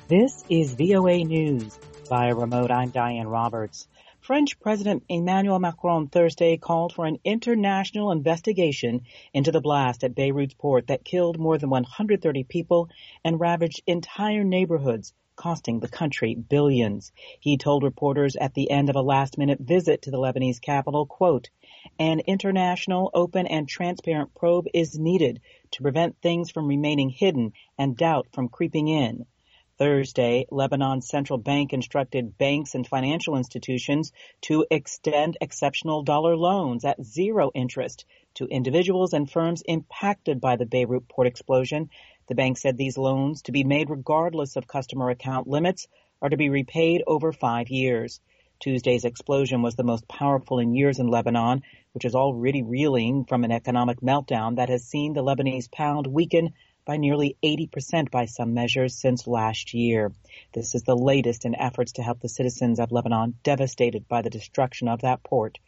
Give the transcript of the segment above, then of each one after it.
This is VOA News. Via remote, I'm Diane Roberts. French President Emmanuel Macron Thursday called for an international investigation into the blast at Beirut's port that killed more than 130 people and ravaged entire neighborhoods, costing the country billions. He told reporters at the end of a last-minute visit to the Lebanese capital, quote, "An international, open, and transparent probe is needed to prevent things from remaining hidden and doubt from creeping in." Thursday, Lebanon's central bank instructed banks and financial institutions to extend exceptional dollar loans at zero interest to individuals and firms impacted by the Beirut port explosion. The bank said these loans, to be made regardless of customer account limits, are to be repaid over 5 years. Tuesday's explosion was the most powerful in years in Lebanon, which is already reeling from an economic meltdown that has seen the Lebanese pound weaken by nearly 80% by some measures since last year. This is the latest in efforts to help the citizens of Lebanon devastated by the destruction of that port.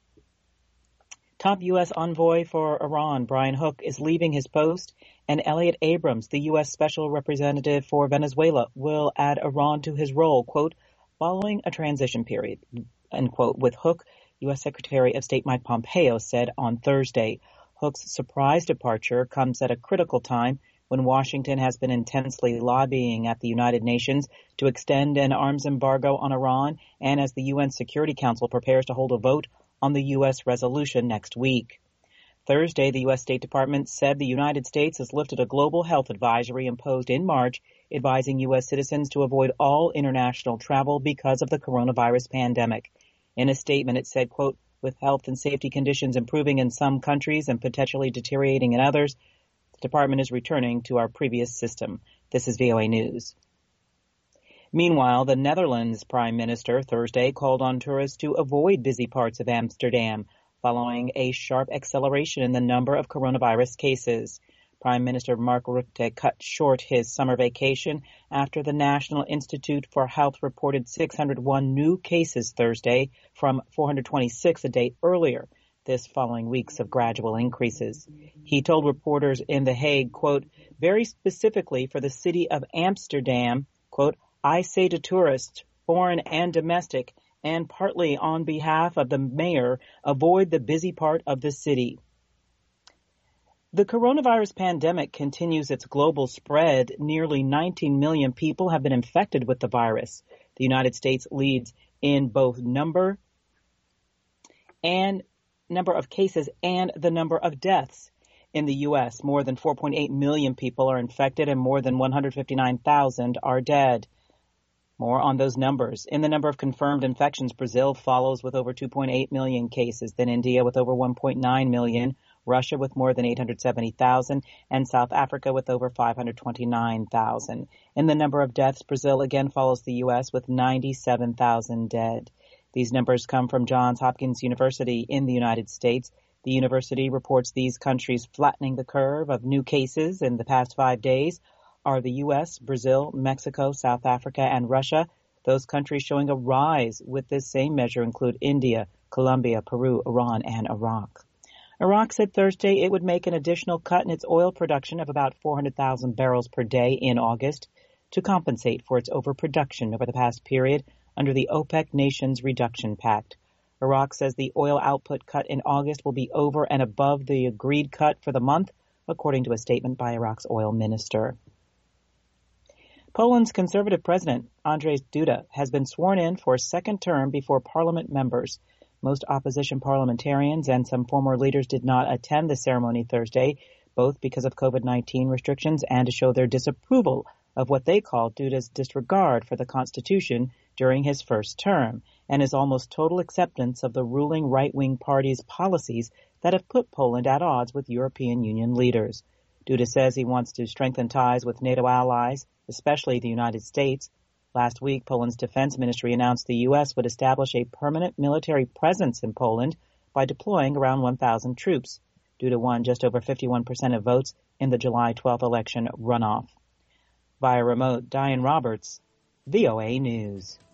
Top U.S. envoy for Iran, Brian Hook, is leaving his post, and Elliot Abrams, the U.S. Special Representative for Venezuela, will add Iran to his role, quote, following a transition period, end quote, with Hook. U.S. Secretary of State Mike Pompeo said on Thursday. Hook's surprise departure comes at a critical time when Washington has been intensely lobbying at the United Nations to extend an arms embargo on Iran, and as the UN Security Council prepares to hold a vote on the U.S. resolution next week. Thursday, the U.S. State Department said the United States has lifted a global health advisory imposed in March, advising U.S. citizens to avoid all international travel because of the coronavirus pandemic. In a statement, it said, quote, with health and safety conditions improving in some countries and potentially deteriorating in others, the department is returning to our previous system. This is VOA News. Meanwhile, the Netherlands Prime Minister Thursday called on tourists to avoid busy parts of Amsterdam following a sharp acceleration in the number of coronavirus cases. Prime Minister Mark Rutte cut short his summer vacation after the National Institute for Health reported 601 new cases Thursday from 426 a day earlier, this following weeks of gradual increases. He told reporters in The Hague, quote, very specifically for the city of Amsterdam, quote, I say to tourists, foreign and domestic, and partly on behalf of the mayor, avoid the busy part of the city. The coronavirus pandemic continues its global spread. Nearly 19 million people have been infected with the virus. The United States leads in both number of cases and the number of deaths. In the U.S., more than 4.8 million people are infected and more than 159,000 are dead. More on those numbers. In the number of confirmed infections, Brazil follows with over 2.8 million cases, then India with over 1.9 million, Russia with more than 870,000, and South Africa with over 529,000. In the number of deaths, Brazil again follows the U.S. with 97,000 dead. These numbers come from Johns Hopkins University in the United States. The university reports these countries flattening the curve of new cases in the past 5 days are the U.S., Brazil, Mexico, South Africa, and Russia. Those countries showing a rise with this same measure include India, Colombia, Peru, Iran, and Iraq. Iraq said Thursday it would make an additional cut in its oil production of about 400,000 barrels per day in August to compensate for its overproduction over the past period under the OPEC Nations Reduction Pact. Iraq says the oil output cut in August will be over and above the agreed cut for the month, according to a statement by Iraq's oil minister. Poland's conservative president, Andrzej Duda, has been sworn in for a second term before parliament members. Most opposition parliamentarians and some former leaders did not attend the ceremony Thursday, both because of COVID-19 restrictions and to show their disapproval of what they call Duda's disregard for the Constitution during his first term and his almost total acceptance of the ruling right-wing party's policies that have put Poland at odds with European Union leaders. Duda says he wants to strengthen ties with NATO allies, especially the United States. Last week, Poland's defense ministry announced the U.S. would establish a permanent military presence in Poland by deploying around 1,000 troops. Duda won just over 51% of votes in the July 12th election runoff. Via remote, Diane Roberts, VOA News.